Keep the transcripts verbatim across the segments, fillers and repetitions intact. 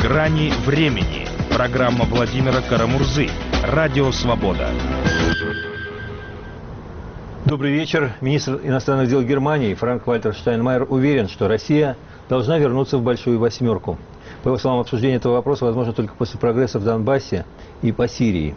«Грани времени». Программа Владимира Карамурзы. Радио «Свобода». Добрый вечер. Министр иностранных дел Германии Франк-Вальтер Штайнмайер уверен, что Россия должна вернуться в Большую Восьмерку. По его словам, обсуждение этого вопроса возможно только после прогресса в Донбассе и по Сирии.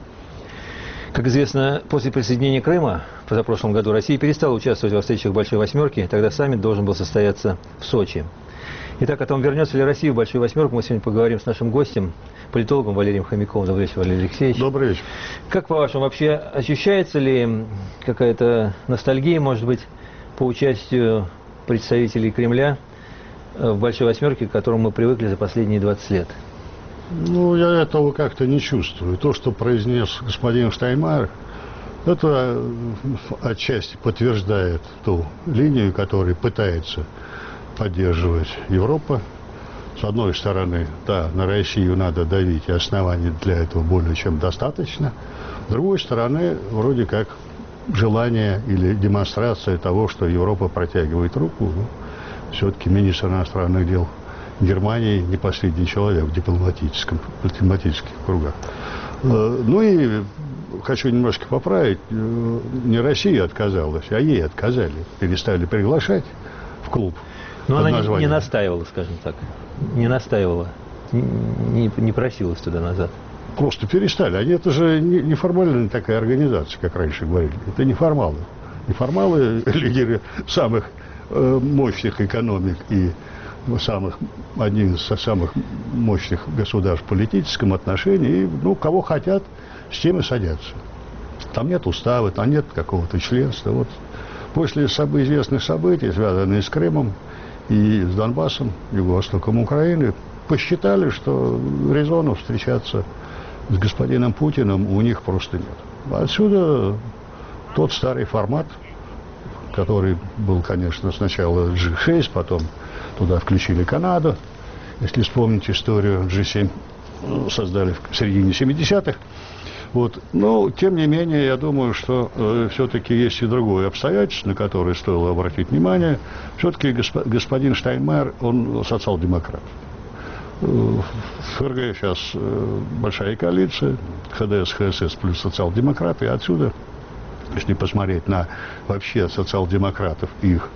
Как известно, после присоединения Крыма в позапрошлом году Россия перестала участвовать во встречах Большой Восьмерки, тогда саммит должен был состояться в Сочи. Итак, о том, вернется ли Россия в Большую Восьмерку, мы сегодня поговорим с нашим гостем, политологом Валерием Хомяковым. Добрый вечер, Валерий Алексеевич. Добрый вечер. Как, по-вашему, вообще ощущается ли какая-то ностальгия, может быть, по участию представителей Кремля в Большой Восьмерке, к которому мы привыкли за последние двадцать лет? Ну, я этого как-то не чувствую. То, что произнес господин Штайнмайер, это отчасти подтверждает ту линию, которую пытается поддерживать Европа. С одной стороны, да, на Россию надо давить, и оснований для этого более чем достаточно. С другой стороны, вроде как желание или демонстрация того, что Европа протягивает руку. Ну, все-таки министр иностранных дел Германии не последний человек в дипломатическом, дипломатических кругах. Ну и хочу немножко поправить. Не Россия отказалась, а ей отказали. Перестали приглашать в клуб. Но она не, не настаивала, скажем так. Не настаивала. Не, не просилась туда назад. Просто перестали. Они, это же не, не формальная такая организация, как раньше говорили. Это неформалы. Неформалы, лидеры самых э, мощных экономик и самых, один из самых мощных государств в политическом отношении. И, ну, кого хотят, с тем и садятся. Там нет устава, там нет какого-то членства. Вот после собой известных событий, связанных с Крымом и с Донбассом, юго-востоком Украины, посчитали, что резона встречаться с господином Путиным у них просто нет. Отсюда тот старый формат, который был, конечно, сначала джи шесть, потом туда включили Канаду. Если вспомнить историю, джи семь создали в середине семидесятых. Вот. Но, тем не менее, я думаю, что э, все-таки есть и другое обстоятельство, на которое стоило обратить внимание. Все-таки госп господин Штайнмайер, он социал-демократ. Э, в ФРГ сейчас э, большая коалиция, ХДС, ХСС плюс социал-демократы. И отсюда, если посмотреть на вообще социал-демократов и их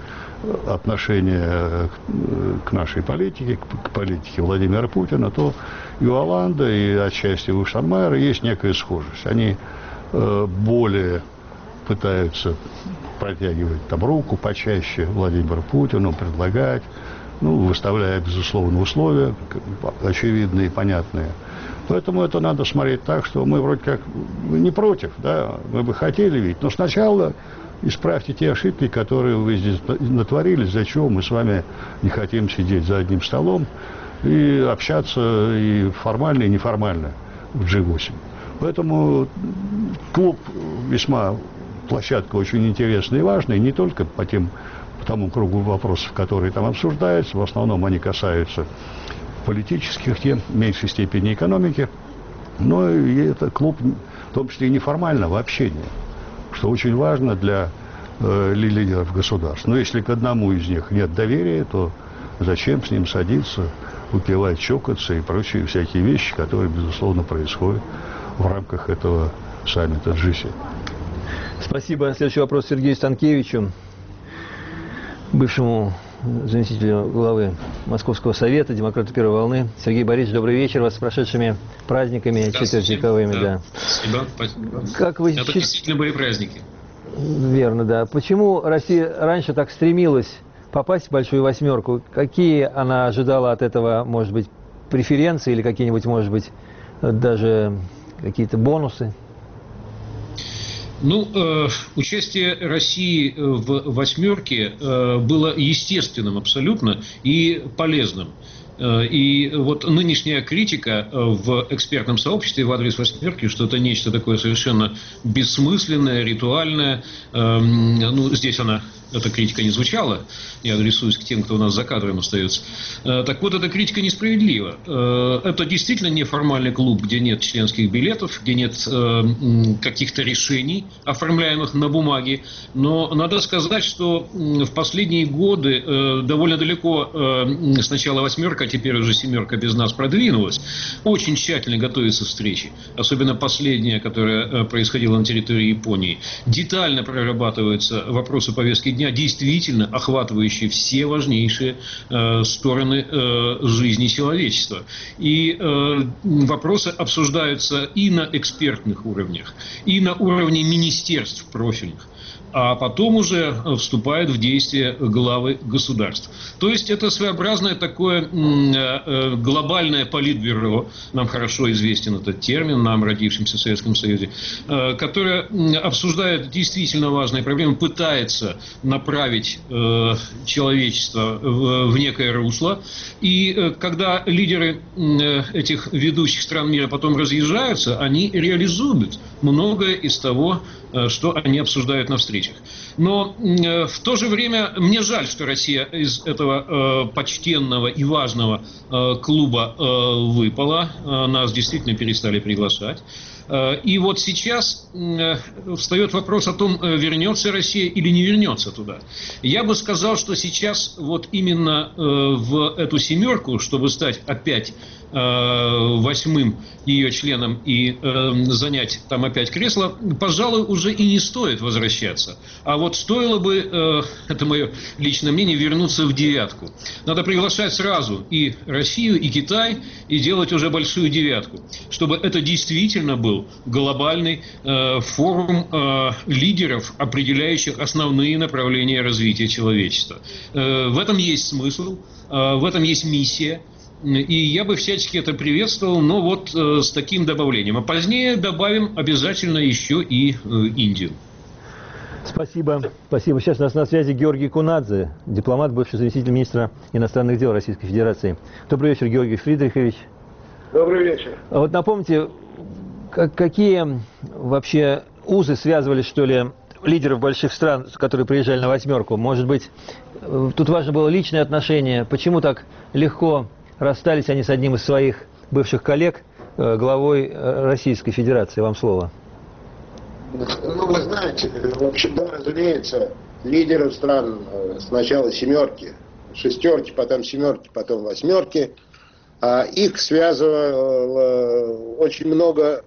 отношение к нашей политике, к политике Владимира Путина, то и у Оланда, и отчасти у Штайнмайера есть некая схожесть. Они э, более пытаются протягивать там руку почаще Владимиру Путину, предлагать, ну, выставляя, безусловно, условия очевидные и понятные. Поэтому это надо смотреть так, что мы вроде как не против, да, мы бы хотели видеть, но сначала исправьте те ошибки, которые вы здесь натворили, за чего мы с вами не хотим сидеть за одним столом и общаться и формально, и неформально в джи восемь. Поэтому клуб весьма, площадка очень интересная и важная, не только по тем, по тому кругу вопросов, которые там обсуждаются, в основном они касаются политических тем, в меньшей степени экономики, но и это клуб, в том числе и неформального общения, что очень важно для э, лидеров государств. Но если к одному из них нет доверия, то зачем с ним садиться, выпивать, чокаться и прочие всякие вещи, которые, безусловно, происходят в рамках этого саммита джи семь. Спасибо. Следующий вопрос Сергею Станкевичу, бывшему заместителю главы Московского совета, демократу первой волны. Сергей Борисович, добрый вечер. Вас с прошедшими праздниками четвертьвековыми. Да. Да. Спасибо. Спасибо. Как вы Это счит... действительно были праздники. Верно, да. Почему Россия раньше так стремилась попасть в Большую Восьмерку? Какие она ожидала от этого, может быть, преференции или какие-нибудь, может быть, даже какие-то бонусы? Ну, э, участие России в «восьмерке» э, было естественным абсолютно и полезным. Э, и вот нынешняя критика в экспертном сообществе в адрес «восьмерки», что это нечто такое совершенно бессмысленное, ритуальное, э, ну, здесь она... Эта критика не звучала, я адресуюсь к тем, кто у нас за кадром остается. Так вот, эта критика несправедлива. Это действительно неформальный клуб, где нет членских билетов, где нет каких-то решений, оформляемых на бумаге. Но надо сказать, что в последние годы довольно далеко с начала «восьмерка» теперь уже семерка без нас продвинулась, очень тщательно готовятся встречи. Особенно последняя, которая происходила на территории Японии. Детально прорабатываются вопросы повестки дня, действительно охватывающие все важнейшие э, стороны э, жизни человечества. И э, вопросы обсуждаются и на экспертных уровнях, и на уровне министерств профильных. А потом уже вступают в действие главы государств. То есть это своеобразное такое глобальное политбюро, нам хорошо известен этот термин, нам, родившимся в Советском Союзе, которое обсуждает действительно важные проблемы, пытается направить человечество в некое русло. И когда лидеры этих ведущих стран мира потом разъезжаются, они реализуют многое из того, что они обсуждают на встречах. Но э, в то же время мне жаль, что Россия из этого э, почтенного и важного э, клуба э, выпала. Э, нас действительно перестали приглашать. Э, и вот сейчас э, встает вопрос о том, э, вернется Россия или не вернется туда. Я бы сказал, что сейчас вот именно э, в эту семерку, чтобы стать опять восьмым ее членом и э, занять там опять кресло, пожалуй, уже и не стоит возвращаться. А вот стоило бы, э, это мое личное мнение, вернуться в девятку. Надо приглашать сразу и Россию, и Китай, и делать уже большую девятку, чтобы это действительно был глобальный э, форум э, лидеров, определяющих основные направления развития человечества. Э, в этом есть смысл, э, в этом есть миссия. И я бы всячески это приветствовал, но вот э, с таким добавлением. А позднее добавим обязательно еще и э, Индию. Спасибо. Спасибо. Сейчас у нас на связи Георгий Кунадзе, дипломат, бывший заместитель министра иностранных дел Российской Федерации. Добрый вечер, Георгий Фридрихович. Добрый вечер. А вот напомните, как, какие вообще узы связывали, что ли, лидеров больших стран, которые приезжали на восьмерку? Может быть, тут важно было личное отношение. Почему так легко расстались они с одним из своих бывших коллег, главой Российской Федерации? Вам слово. Ну, вы знаете, в общем, да, разумеется, лидеров стран сначала семерки, шестерки, потом семерки, потом восьмерки, их связывало очень много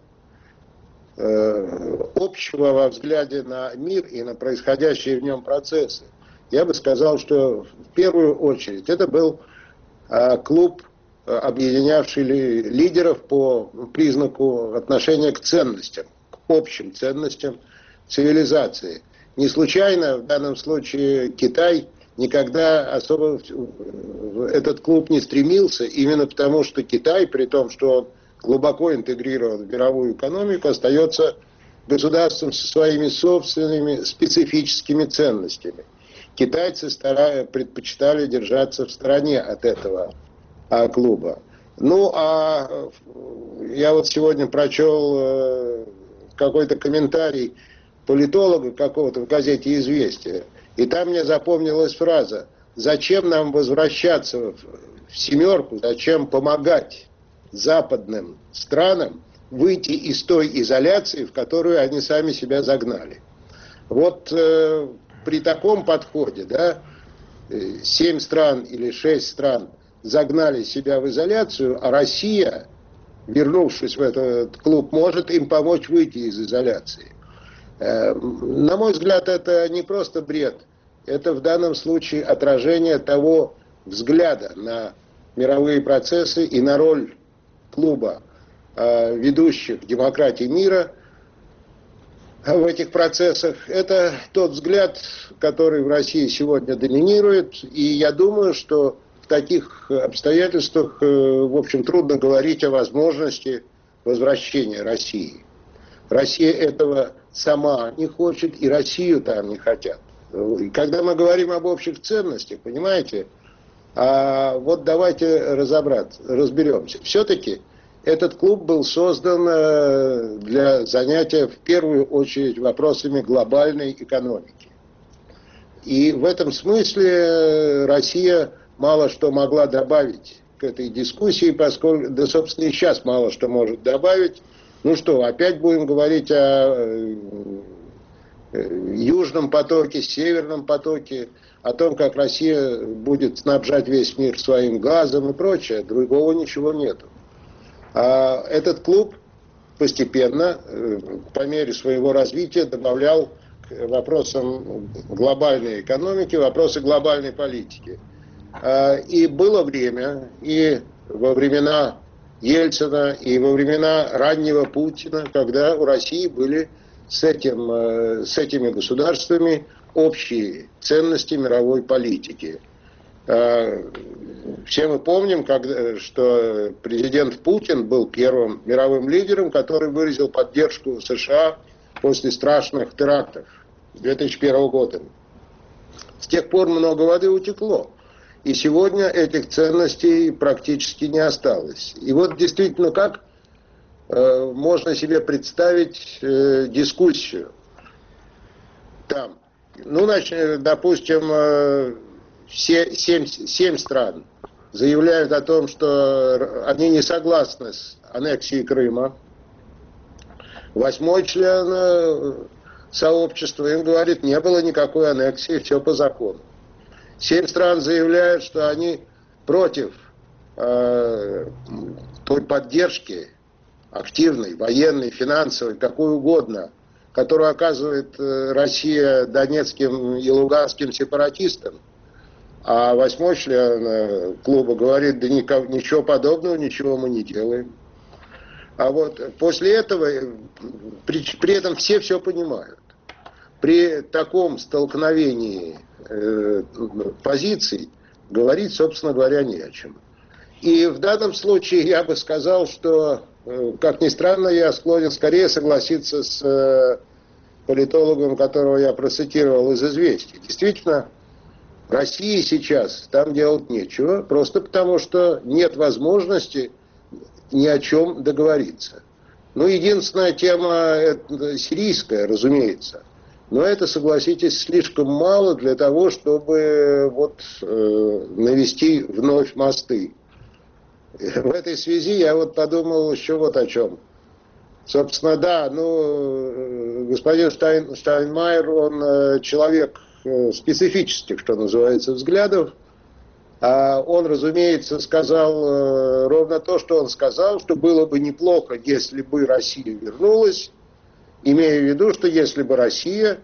общего во взгляде на мир и на происходящие в нем процессы. Я бы сказал, что в первую очередь это был клуб, объединявший лидеров по признаку отношения к ценностям, к общим ценностям цивилизации. Не случайно в данном случае Китай никогда особо в этот клуб не стремился, именно потому что Китай, при том, что он глубоко интегрирован в мировую экономику, остается государством со своими собственными специфическими ценностями. Китайцы старая, предпочитали держаться в стороне от этого а, клуба. Ну, а я вот сегодня прочел э, какой-то комментарий политолога какого-то в газете «Известия», и там мне запомнилась фраза: «Зачем нам возвращаться в, в семерку, зачем помогать западным странам выйти из той изоляции, в которую они сами себя загнали?» Вот э, при таком подходе, да, семь стран или шесть стран загнали себя в изоляцию, а Россия, вернувшись в этот клуб, может им помочь выйти из изоляции. На мой взгляд, это не просто бред, это в данном случае отражение того взгляда на мировые процессы и на роль клуба ведущих демократий мира в этих процессах. Это тот взгляд, который в России сегодня доминирует, и я думаю, что в таких обстоятельствах, в общем, трудно говорить о возможности возвращения России. Россия этого сама не хочет, и Россию там не хотят. И когда мы говорим об общих ценностях, понимаете, а вот давайте разобраться, разберемся. Все-таки этот клуб был создан для занятия в первую очередь вопросами глобальной экономики. И в этом смысле Россия мало что могла добавить к этой дискуссии, поскольку, да, собственно, и сейчас мало что может добавить. Ну что, опять будем говорить о Южном потоке, Северном потоке, о том, как Россия будет снабжать весь мир своим газом и прочее. Другого ничего нету. А этот клуб постепенно, по мере своего развития, добавлял к вопросам глобальной экономики вопросы глобальной политики. И было время, и во времена Ельцина, и во времена раннего Путина, когда у России были с, этим, с этими государствами общие ценности мировой политики. Все мы помним, когда, что президент Путин был первым мировым лидером, который выразил поддержку США после страшных терактов две тысячи первого года. С тех пор много воды утекло. И сегодня этих ценностей практически не осталось. И вот действительно, как э, можно себе представить э, дискуссию там? Ну, значит, допустим, э, все, семь, семь стран заявляют о том, что они не согласны с аннексией Крыма. Восьмой член э, сообщества им говорит, не было никакой аннексии, все по закону. Семь стран заявляют, что они против э, той поддержки активной, военной, финансовой, какой угодно, которую оказывает э, Россия донецким и луганским сепаратистам. А восьмой член э, клуба говорит, да никак, ничего подобного, ничего мы не делаем. А вот после этого, при, при этом все все понимают. При таком столкновении э, позиций говорить, собственно говоря, не о чем. И в данном случае я бы сказал, что, э, как ни странно, я склонен скорее согласиться с э, политологом, которого я процитировал из «Известий». Действительно, России сейчас там делать нечего, просто потому что нет возможности ни о чем договориться. Ну, единственная тема это сирийская, разумеется. Но это, согласитесь, слишком мало для того, чтобы вот, э, навести вновь мосты. В этой связи я вот подумал еще вот о чем. Собственно, да, ну, господин Штайн, Штайнмайер, он э, человек э, специфических, что называется, взглядов. А он, разумеется, сказал э, ровно то, что он сказал, что было бы неплохо, если бы Россия вернулась. Имея в виду, что если бы Россия,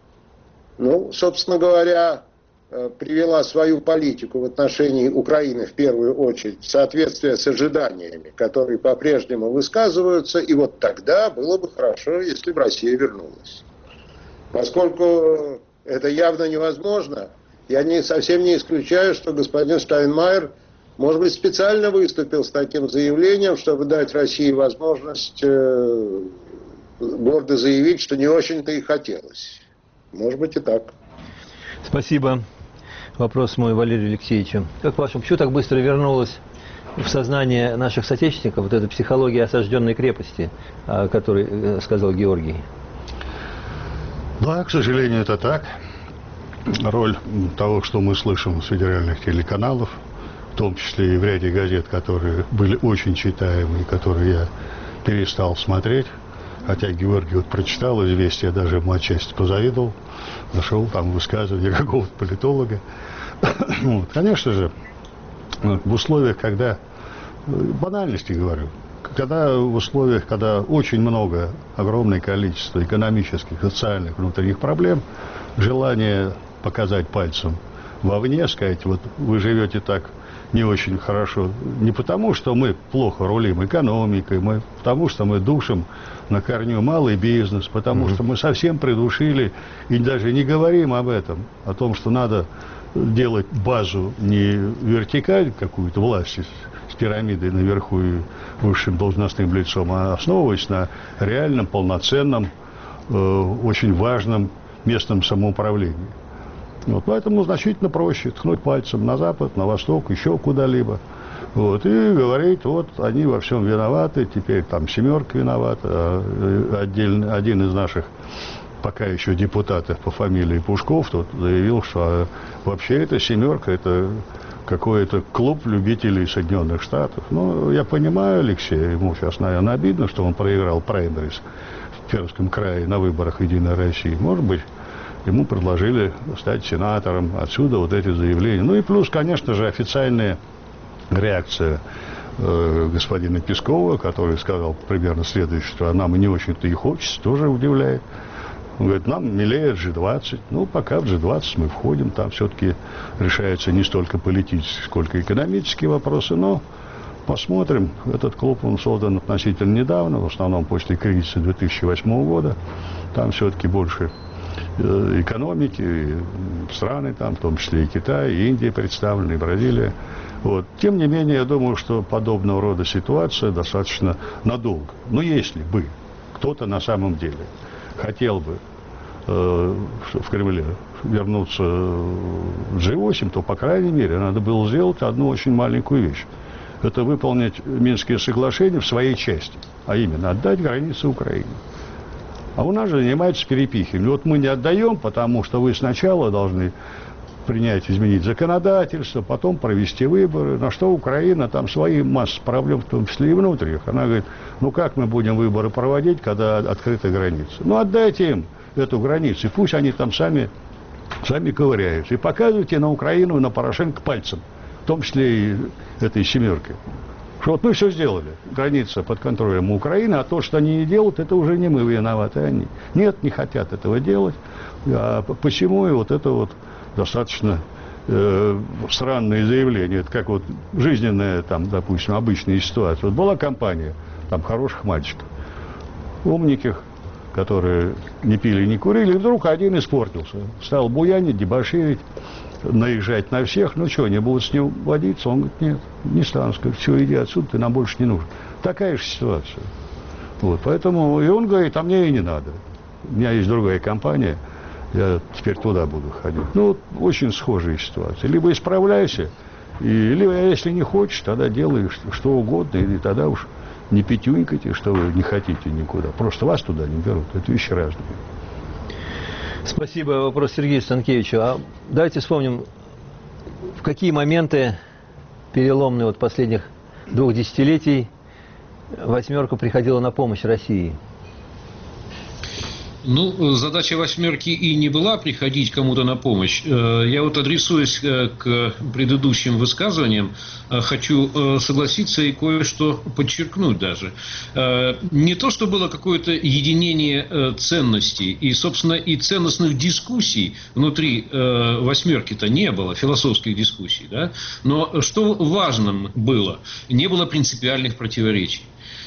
ну, собственно говоря, привела свою политику в отношении Украины в первую очередь в соответствие с ожиданиями, которые по-прежнему высказываются, и вот тогда было бы хорошо, если бы Россия вернулась. Поскольку это явно невозможно, я не, совсем не исключаю, что господин Штайнмайер, может быть, специально выступил с таким заявлением, чтобы дать России возможность э, гордо заявить, что не очень-то и хотелось. Может быть и так. Спасибо. Вопрос мой Валерию Алексеевичу. Как по-вашему, почему так быстро вернулась в сознание наших соотечественников вот эта психология осажденной крепости, о которой сказал Георгий? Да, к сожалению, это так. Роль того, что мы слышим с федеральных телеканалов, в том числе и в ряде газет, которые были очень читаемы, которые я перестал смотреть. Хотя Георгий вот прочитал «Известия», даже ему отчасти позавидовал, нашел там высказывание какого-то политолога. Вот. Конечно же, в условиях, когда, банальности говорю, когда в условиях, когда очень много, огромное количество экономических, социальных, внутренних проблем, желание показать пальцем вовне, сказать, вот вы живете так не очень хорошо, не потому, что мы плохо рулим экономикой, мы, потому что мы душим на корню малый бизнес, потому mm-hmm. что мы совсем придушили и даже не говорим об этом, о том, что надо делать базу не вертикаль какую-то власти с пирамидой наверху и высшим должностным лицом, а основываясь на реальном, полноценном, э, очень важном местном самоуправлении. Вот, поэтому значительно проще ткнуть пальцем на запад, на восток, еще куда-либо. Вот, и говорить, вот они во всем виноваты, теперь там семерка виновата, а отдельно, один из наших пока еще депутатов по фамилии Пушков тот заявил, что вообще эта семерка, это какой-то клуб любителей Соединенных Штатов. Ну, я понимаю Алексея, ему сейчас, наверное, обидно, что он проиграл праймерис в Пермском крае на выборах «Единой России». Может быть, ему предложили стать сенатором. Отсюда вот эти заявления. Ну и плюс, конечно же, официальная реакция э, господина Пескова, который сказал примерно следующее, что нам и не очень-то и хочется, тоже удивляет. Он говорит, нам милее джи двадцать. Ну, пока в джи двадцать мы входим, там все-таки решаются не столько политические, сколько экономические вопросы, но посмотрим. Этот клуб, он создан относительно недавно, в основном после кризиса две тысячи восьмого года. Там все-таки больше э, экономики, и страны там, в том числе и Китай, и Индия представлены, и Бразилия. Вот. Тем не менее, я думаю, что подобного рода ситуация достаточно надолго. Но если бы кто-то на самом деле хотел бы э, в Кремле вернуться в джи восемь, то, по крайней мере, надо было сделать одну очень маленькую вещь. Это выполнить Минские соглашения в своей части, а именно отдать границы Украине. А у нас же занимаются перепихами. Вот мы не отдаем, потому что вы сначала должны принять, изменить законодательство, потом провести выборы. На что Украина, там свои массы проблем, в том числе и внутренних. Она говорит, ну как мы будем выборы проводить, когда открыта граница? Ну отдайте им эту границу, и пусть они там сами, сами ковыряются. И показывайте на Украину и на Порошенко пальцем, в том числе и этой семерки. Что вот мы все сделали, граница под контролем Украины, а то, что они не делают, это уже не мы виноваты, они. Нет, не хотят этого делать. А почему? И вот это вот достаточно э, странные заявления. Это как вот жизненная, там, допустим, обычная ситуация. Вот была компания там хороших мальчиков, умненьких, которые не пили, не курили, и вдруг один испортился. Стал буянить, дебоширить, наезжать на всех. Ну что, не будут с ним водиться? Он говорит, нет, не стану. Сказать, все, иди отсюда, ты нам больше не нужен. Такая же ситуация. Вот, поэтому, и он говорит, а мне и не надо. У меня есть другая компания, я теперь туда буду ходить. Ну, вот, очень схожая ситуация. Либо исправляйся, и, либо, если не хочешь, тогда делай что, что угодно, и тогда уж не пятюнькайте, что вы не хотите никуда. Просто вас туда не берут. Это вещи разные. Спасибо. Вопрос Сергею Станкевичу. А давайте вспомним, в какие моменты переломные вот последних двух десятилетий «восьмерка» приходила на помощь России. Ну, задача «восьмерки» и не была приходить кому-то на помощь. Я вот, адресуясь к предыдущим высказываниям, хочу согласиться и кое-что подчеркнуть даже. Не то, что было какое-то единение ценностей, и, собственно, и ценностных дискуссий внутри «восьмерки»-то не было, философских дискуссий, да? Но что важным было, не было принципиальных противоречий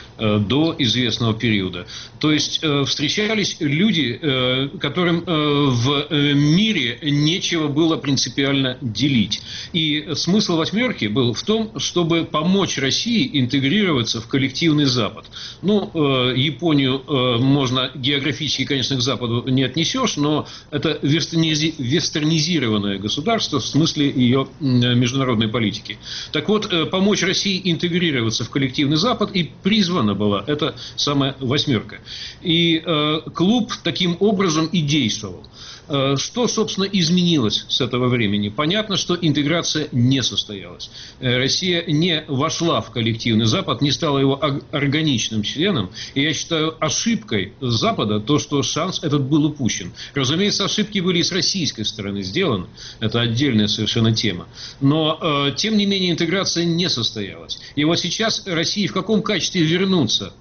до известного периода. То есть э, встречались люди, э, которым э, в мире нечего было принципиально делить. И смысл «восьмерки» был в том, чтобы помочь России интегрироваться в коллективный Запад. Ну, э, Японию э, можно географически, конечно, к Западу не отнесешь, но это вестернизи- вестернизированное государство в смысле ее э, международной политики. Так вот, э, помочь России интегрироваться в коллективный Запад и призвана была эта самая «восьмерка». И э, клуб таким образом и действовал. Э, что, собственно, изменилось с этого времени? Понятно, что интеграция не состоялась. Э, Россия не вошла в коллективный Запад, не стала его органичным членом. И я считаю ошибкой Запада то, что шанс этот был упущен. Разумеется, ошибки были и с российской стороны сделаны. Это отдельная совершенно тема. Но, э, тем не менее, интеграция не состоялась. И вот сейчас России в каком качестве вернуться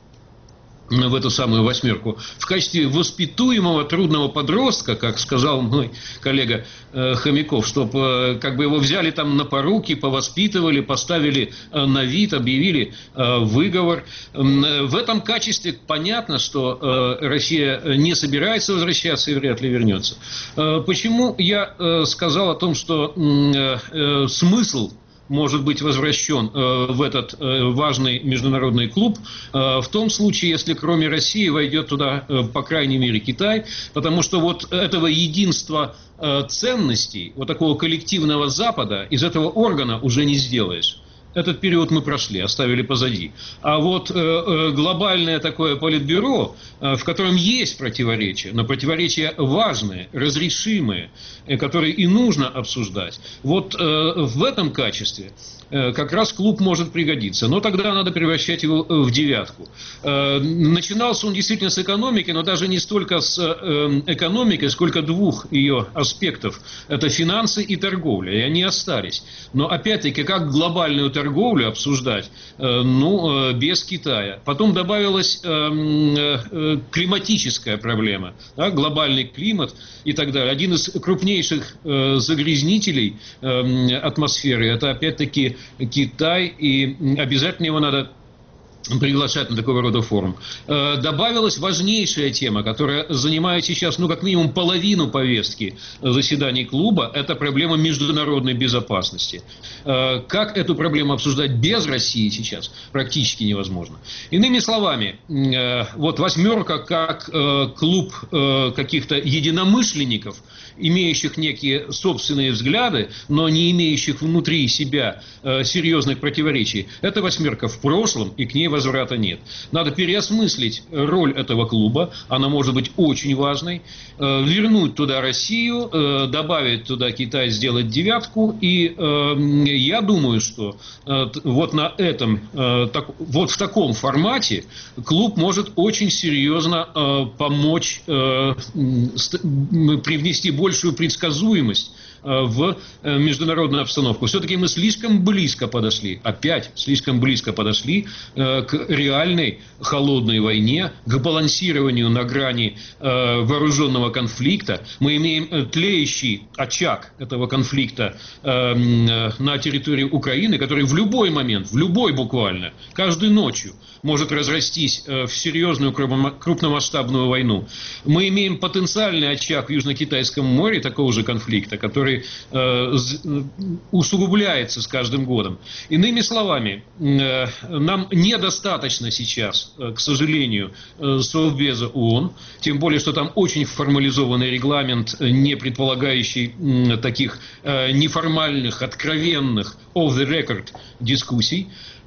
в эту самую «восьмерку»? В качестве воспитуемого трудного подростка, как сказал мой коллега э, Хомяков, чтобы э, как бы его взяли там на поруки, повоспитывали, поставили э, на вид, объявили э, выговор. Э, в этом качестве понятно, что э, Россия не собирается возвращаться и вряд ли вернется. Э, почему я э, сказал о том, что э, э, смысл может быть возвращен э, в этот э, важный международный клуб э, в том случае, если кроме России войдет туда, э, по крайней мере, Китай, потому что вот этого единства э, ценностей, вот такого коллективного Запада из этого органа уже не сделаешь. этот период мы прошли, оставили позади. А вот э, э, глобальное такое политбюро, э, в котором есть противоречия, но противоречия важные, разрешимые, э, которые и нужно обсуждать. Вот э, в этом качестве э, как раз клуб может пригодиться. Но тогда надо превращать его в девятку. Э, начинался он действительно с экономики, но даже не столько с э, экономикой, сколько двух ее аспектов. Это финансы и торговля. И они остались. Но опять-таки, как глобальную торговлю обсуждать, э, ну, э, без Китая. Потом добавилась э, э, климатическая проблема, да, глобальный климат и так далее. Один из крупнейших э, загрязнителей э, атмосферы – это опять-таки Китай, и обязательно его надо приглашать на такого рода форум. Добавилась важнейшая тема, которая занимает сейчас, ну, как минимум, половину повестки заседаний клуба, это проблема международной безопасности. Как эту проблему обсуждать без России сейчас, практически невозможно. Иными словами, вот восьмерка как клуб каких-то единомышленников, имеющих некие собственные взгляды, но не имеющих внутри себя серьезных противоречий, это восьмерка в прошлом, и к ней возврата нет. Надо переосмыслить роль этого клуба, она может быть очень важной, вернуть туда Россию, добавить туда Китай, сделать девятку, и я думаю, что вот на этом, вот в таком формате клуб может очень серьезно помочь привнести большую предсказуемость в международную обстановку. Все-таки мы слишком близко подошли, опять слишком близко подошли к реальной холодной войне, к балансированию на грани вооруженного конфликта. Мы имеем тлеющий очаг этого конфликта на территории Украины, который в любой момент, в любой буквально, каждой ночью может разрастись в серьезную крупномасштабную войну. Мы имеем потенциальный очаг в Южно-Китайском море такого же конфликта, который э, усугубляется с каждым годом. Иными словами, э, нам недостаточно сейчас, э, к сожалению, э, Совбеза ООН, тем более, что там очень формализованный регламент, не предполагающий э, таких э, неформальных, откровенных, off the record дискуссий.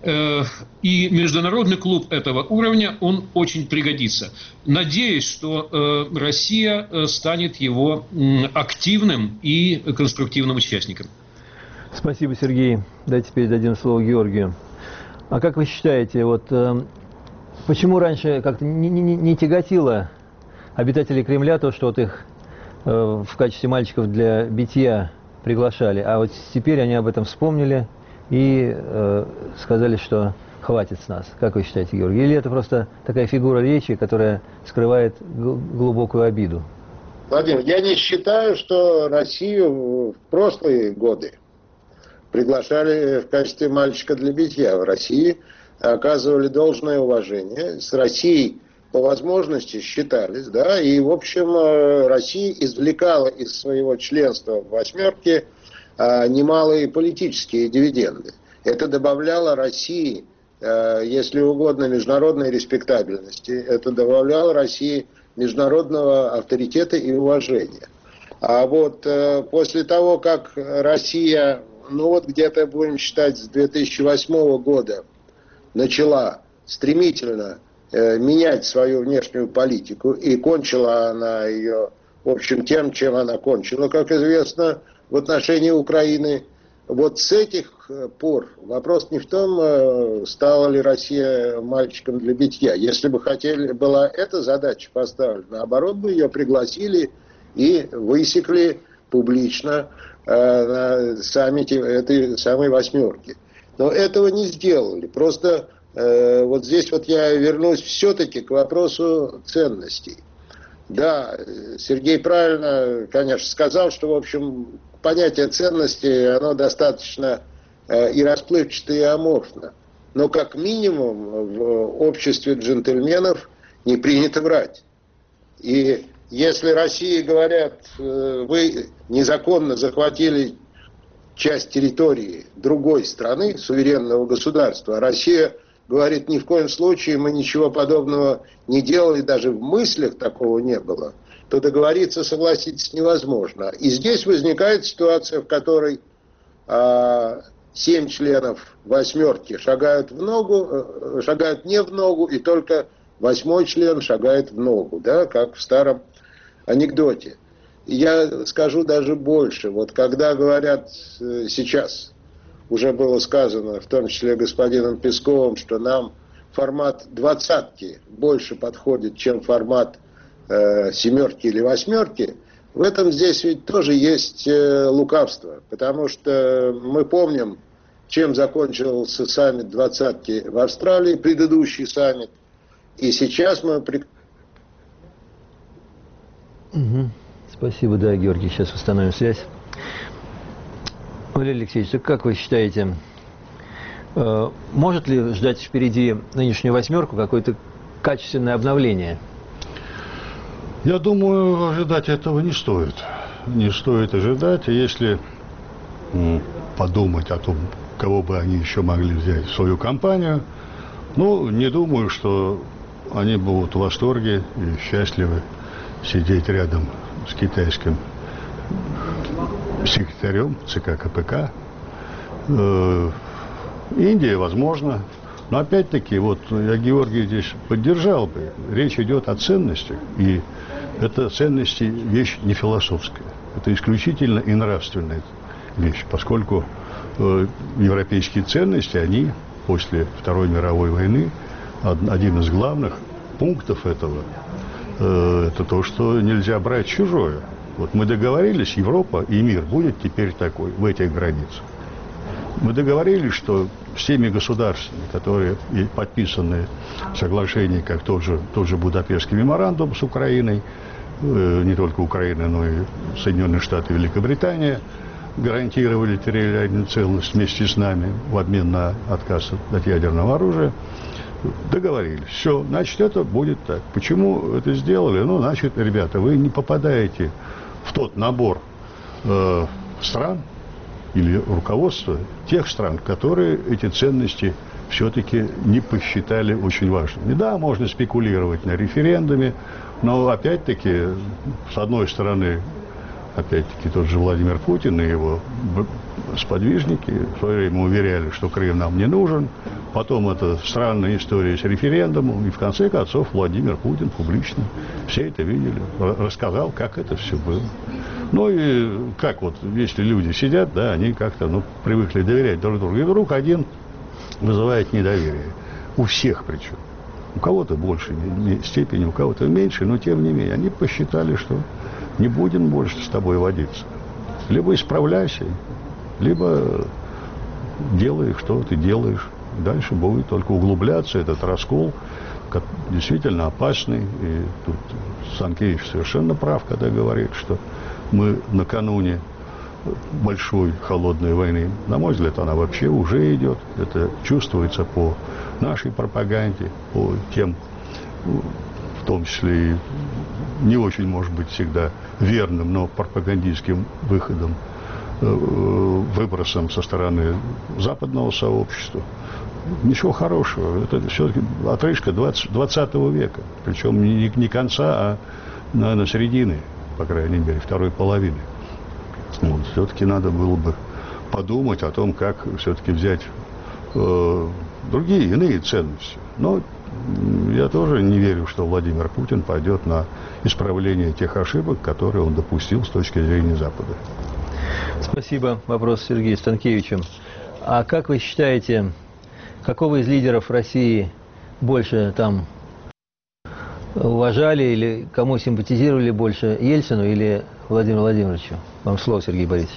И международный клуб этого уровня, он очень пригодится. Надеюсь, что э, Россия станет его э, активным и конструктивным участником. Спасибо, Сергей. Давайте передадим слово Георгию. А как вы считаете, вот э, почему раньше как-то не, не, не тяготило обитателей Кремля то, что вот их э, в качестве мальчиков для битья приглашали, а вот теперь они об этом вспомнили и э, сказали, что хватит с нас. Как вы считаете, Георгий? Или это просто такая фигура речи, которая скрывает глубокую обиду? Владимир, я не считаю, что Россию в прошлые годы приглашали в качестве мальчика для битья. В России оказывали должное уважение. С Россией по возможности считались, да, и, в общем, Россия извлекала из своего членства в «восьмерке» немалые политические дивиденды. Это добавляло России, если угодно, международной респектабельности. Это добавляло России международного авторитета и уважения. А вот после того, как Россия, ну вот где-то будем считать с две тысячи восьмого года, начала стремительно менять свою внешнюю политику, и кончила она ее, в общем, тем, чем она кончила, как известно, в отношении Украины. Вот с этих пор вопрос не в том, стала ли Россия мальчиком для битья. Если бы хотели, была эта задача поставлена, наоборот бы ее пригласили и высекли публично э, на саммите этой самой «восьмерки». Но этого не сделали. Просто э, вот здесь вот я вернусь все-таки к вопросу ценностей. Да, Сергей правильно, конечно, сказал, что, в общем, понятие ценности, оно достаточно э, и расплывчато, и аморфно. Но как минимум в обществе джентльменов не принято врать. И если России говорят, э, вы незаконно захватили часть территории другой страны, суверенного государства, а Россия говорит, ни в коем случае мы ничего подобного не делали, даже в мыслях такого не было, то договориться, согласиться невозможно. И здесь возникает ситуация, в которой а, семь членов восьмерки шагают в ногу, шагают не в ногу, и только восьмой член шагает в ногу, да, как в старом анекдоте. Я скажу даже больше. Вот когда говорят сейчас, уже было сказано, в том числе господином Песковым, что нам формат двадцатки больше подходит, чем формат э, семерки или восьмерки, в этом здесь ведь тоже есть э, лукавство, потому что мы помним, чем закончился саммит двадцатки в Австралии, предыдущий саммит, и сейчас мы... Угу. Спасибо, да, Георгий, сейчас восстановим связь. Валерий Алексеевич, как вы считаете, э, может ли ждать впереди нынешнюю восьмерку какое-то качественное обновление? Я думаю, ожидать этого не стоит. Не стоит ожидать, если м, подумать о том, кого бы они еще могли взять в свою компанию, ну, не думаю, что они будут в восторге и счастливы сидеть рядом с китайским секретарем ЦК КПК. Э, Индия, возможно. Но опять-таки, вот я Георгия здесь поддержал бы. Речь идет о ценностях. И это ценности вещь не философская. Это исключительно и нравственная вещь. Поскольку э, европейские ценности, они после Второй мировой войны, один из главных пунктов этого, э, это то, что нельзя брать чужое. Вот мы договорились, Европа и мир будет теперь такой, в этих границах. Мы договорились, что всеми государствами, которые подписаны соглашения, как тот же, тот же Будапештский меморандум с Украиной, э, не только Украина, но и Соединенные Штаты и Великобритания, гарантировали территориальную целостность вместе с нами в обмен на отказ от ядерного оружия, договорились. Все, значит, это будет так. Почему это сделали? Ну, значит, ребята, вы не попадаете в тот набор э, стран или руководства тех стран, которые эти ценности все-таки не посчитали очень важными. Да, можно спекулировать на референдуме, но опять-таки, с одной стороны, опять-таки, тот же Владимир Путин и его сподвижники в свое время уверяли, что Крым нам не нужен. Потом это странная история с референдумом. И в конце концов Владимир Путин публично, все это видели, рассказал, как это все было. Ну и как вот, если люди сидят, да, они как-то, ну, привыкли доверять друг другу. И вдруг один вызывает недоверие. У всех причем. У кого-то больше степени, у кого-то меньше, но тем не менее. Они посчитали, что не будем больше с тобой водиться. Либо исправляйся, либо делай, что ты делаешь. Дальше будет только углубляться этот раскол, действительно опасный. И тут Санкевич совершенно прав, когда говорит, что мы накануне большой холодной войны. На мой взгляд, она вообще уже идет. Это чувствуется по нашей пропаганде, по тем, в том числе и не очень, может быть, всегда верным, но пропагандистским выходом, выбросом со стороны западного сообщества. Ничего хорошего. Это все-таки отрыжка двадцатого века. Причем не, не конца, а, наверное, середины, по крайней мере, второй половины. Вот. Все-таки надо было бы подумать о том, как все-таки взять э, другие, иные ценности. Но я тоже не верю, что Владимир Путин пойдет на исправление тех ошибок, которые он допустил с точки зрения Запада. Спасибо. Вопрос с Сергеем Станкевичем. А как вы считаете, какого из лидеров России больше там уважали или кому симпатизировали больше, Ельцину или Владимиру Владимировичу? Вам слово, Сергей Борисович.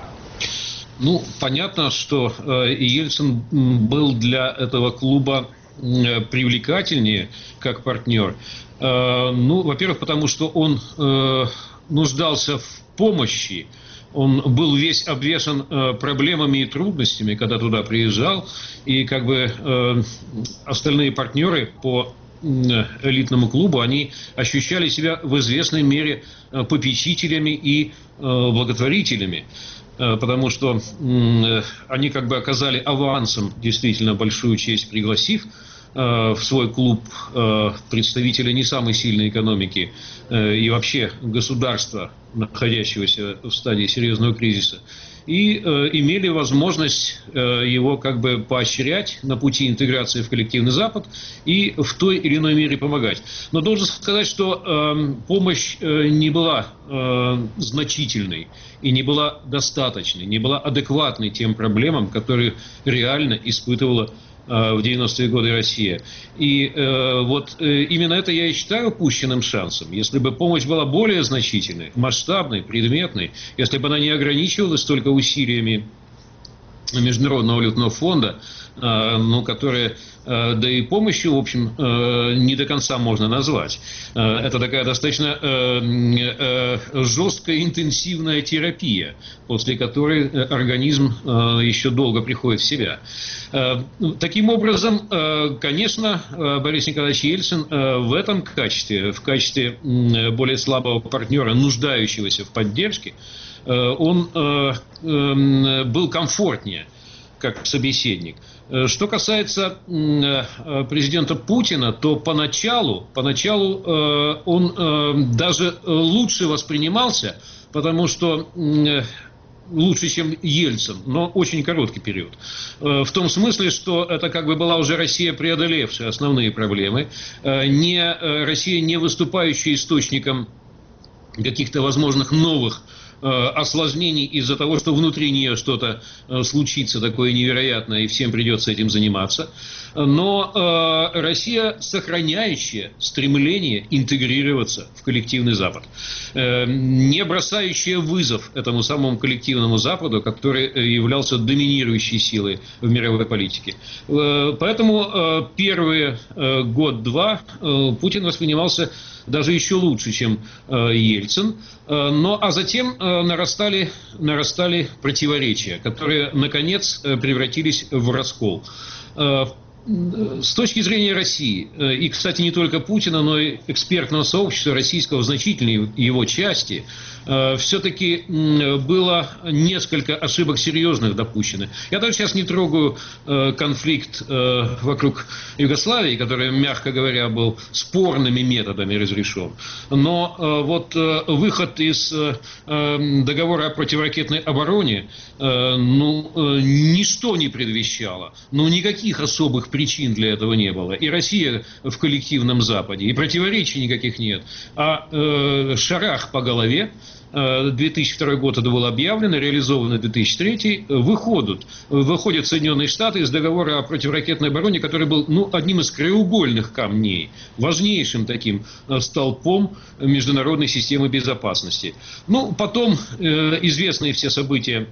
Ну, понятно, что э, Ельцин был для этого клуба э, привлекательнее как партнер. Э, ну, во-первых, потому что он э, нуждался в помощи. Он был весь обвешан э, проблемами и трудностями, когда туда приезжал. И как бы э, остальные партнеры по элитному клубу, они ощущали себя в известной мере попечителями и благотворителями, потому что они как бы оказали авансом действительно большую честь, пригласив в свой клуб представителя не самой сильной экономики и вообще государства, находящегося в стадии серьезного кризиса, и э, имели возможность э, его как бы поощрять на пути интеграции в коллективный Запад и в той или иной мере помогать. Но должен сказать, что э, помощь э, не была э, значительной и не была достаточной, не была адекватной тем проблемам, которые реально испытывала в девяностые годы Россия. И э, вот э, именно это я и считаю упущенным шансом. Если бы помощь была более значительной, масштабной, предметной, если бы она не ограничивалась только усилиями Международного валютного фонда, э, ну, которые, э, да и помощью, в общем, э, не до конца можно назвать. Э, это такая достаточно э, э, жесткая, интенсивная терапия, после которой организм э, еще долго приходит в себя. Э, таким образом, э, конечно, Борис Николаевич Ельцин э, в этом качестве, в качестве э, более слабого партнера, нуждающегося в поддержке, он э, э, был комфортнее как собеседник. Что касается э, президента Путина, то поначалу, поначалу э, он э, даже лучше воспринимался, потому что э, лучше, чем Ельцин, но очень короткий период. В том смысле, что это как бы была уже Россия, преодолевшая основные проблемы, не Россия, не выступающая источником каких-то возможных новых осложнений из-за того, что внутри нее что-то случится такое невероятное, и всем придется этим заниматься. Но э, Россия, сохраняющая стремление интегрироваться в коллективный Запад, э, не бросающая вызов этому самому коллективному Западу, который являлся доминирующей силой в мировой политике. Э, поэтому э, первые э, год-два э, Путин воспринимался даже еще лучше, чем э, Ельцин. Э, но, а затем э, нарастали, нарастали противоречия, которые, наконец, э, превратились в раскол. Э, С точки зрения России, и, кстати, не только Путина, но и экспертного сообщества российского в значительной его части, все-таки было несколько ошибок серьезных допущено. Я даже сейчас не трогаю конфликт вокруг Югославии, который, мягко говоря, был спорными методами разрешен. Но вот выход из договора о противоракетной обороне, ну, ничто не предвещало, ну, никаких особых причин для этого не было. И Россия в коллективном Западе, и противоречий никаких нет. А э, шарах по голове, э, две тысячи второй год это было объявлено, реализовано две тысячи третий, выходят, выходят Соединенные Штаты из договора о противоракетной обороне, который был, ну, одним из краеугольных камней, важнейшим таким э, столпом международной системы безопасности. Ну, потом э, известные все события,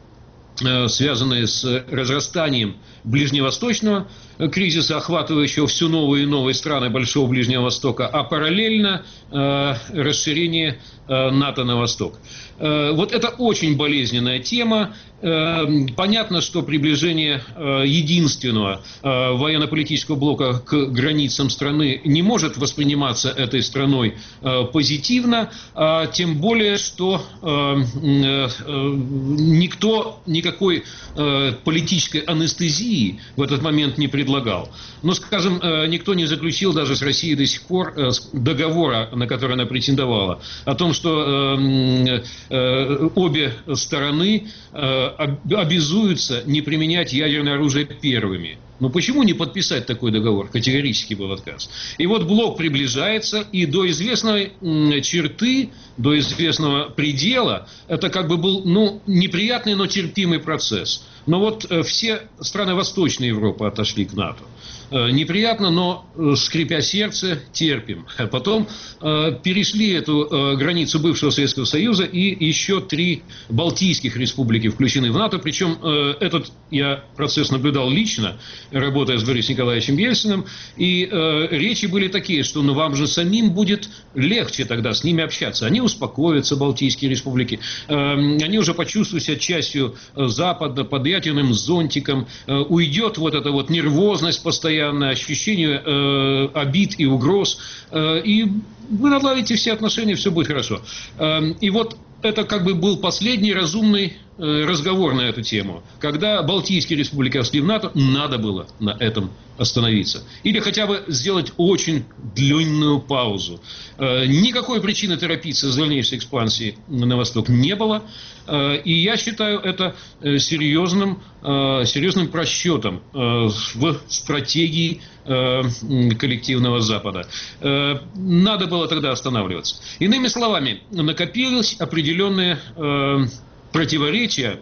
связанные с разрастанием ближневосточного кризиса, охватывающего все новые и новые страны Большого Ближнего Востока, а параллельно э, расширение э, НАТО на восток. Э, вот это очень болезненная тема. Э, понятно, что приближение э, единственного э, военно-политического блока к границам страны не может восприниматься этой страной э, позитивно, а тем более, что э, э, никто никакой э, политической анестезии в этот момент не предлагал. Но, скажем, э, никто не заключил даже с Россией до сих пор э, договора, на который она претендовала, о том, что э, э, обе стороны э, обязуются не применять ядерное оружие первыми. Но почему не подписать такой договор? Категорически был отказ. И вот блок приближается, и до известной черты, до известного предела, это как бы был, ну, неприятный, но терпимый процесс. Но вот все страны Восточной Европы отошли к НАТО. Неприятно, но, скрипя сердце, терпим. Потом э, перешли эту э, границу бывшего Советского Союза, и еще три балтийских республики включены в НАТО. Причем э, этот я процесс наблюдал лично, работая с Борисом Николаевичем Ельциным. И э, речи были такие, что ну, вам же самим будет легче тогда с ними общаться. Они успокоятся, балтийские республики. Э, они уже почувствуют себя частью Запада, под ядерным зонтиком. Э, уйдет вот эта вот нервозность постоянно, ощущение э, обид и угроз, э, и вы наладите все отношения, все будет хорошо. Э, и вот это как бы был последний разумный разговор на эту тему. Когда Балтийские республики вошли в НАТО, надо было на этом остановиться. Или хотя бы сделать очень длинную паузу. Никакой причины торопиться с дальнейшей экспансией на восток не было. И я считаю это серьезным, серьезным просчетом в стратегии коллективного Запада. Надо было тогда останавливаться. Иными словами, накопились определенные противоречия,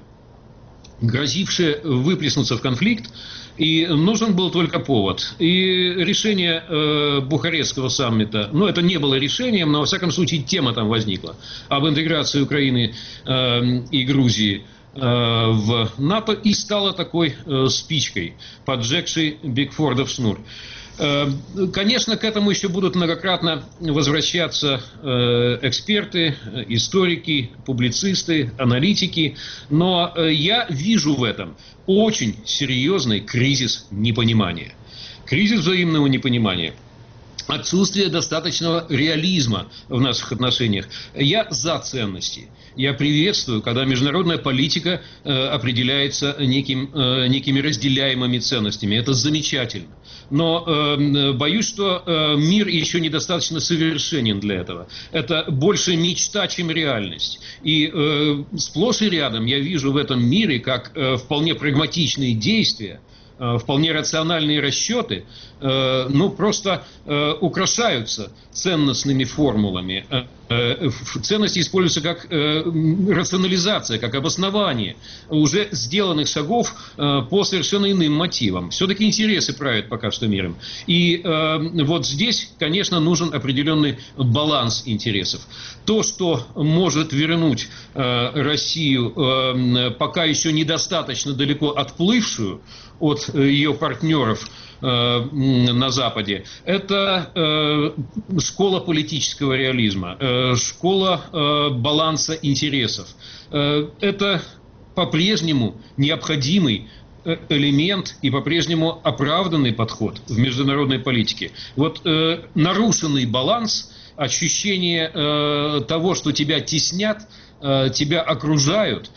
грозившие выплеснуться в конфликт, и нужен был только повод. И решение э, Бухарестского саммита, ну, это не было решением, но, во всяком случае, тема там возникла, об интеграции Украины э, и Грузии э, в НАТО, и стала такой э, спичкой, поджегшей Бигфордов шнур. Конечно, к этому еще будут многократно возвращаться эксперты, историки, публицисты, аналитики, но я вижу в этом очень серьезный кризис непонимания. Кризис взаимного непонимания. Отсутствие достаточного реализма в наших отношениях. Я за ценности. Я приветствую, когда международная политика э, определяется неким, э, некими разделяемыми ценностями. Это замечательно. Но э, боюсь, что э, мир еще недостаточно совершенен для этого. Это больше мечта, чем реальность. И э, сплошь и рядом я вижу в этом мире как э, вполне прагматичные действия, вполне рациональные расчеты, э, ну, просто э, украшаются ценностными формулами. Э, ценности используются как э, рационализация, как обоснование уже сделанных шагов э, по совершенно иным мотивам. Все-таки интересы правят пока что миром. И э, вот здесь, конечно, нужен определенный баланс интересов. То, что может вернуть э, Россию э, пока еще недостаточно далеко отплывшую от ее партнеров э, на Западе, это э, школа политического реализма, э, школа э, баланса интересов. Э, это по-прежнему необходимый элемент и по-прежнему оправданный подход в международной политике. Вот э, нарушенный баланс, ощущение э, того, что тебя теснят, тебя окружают,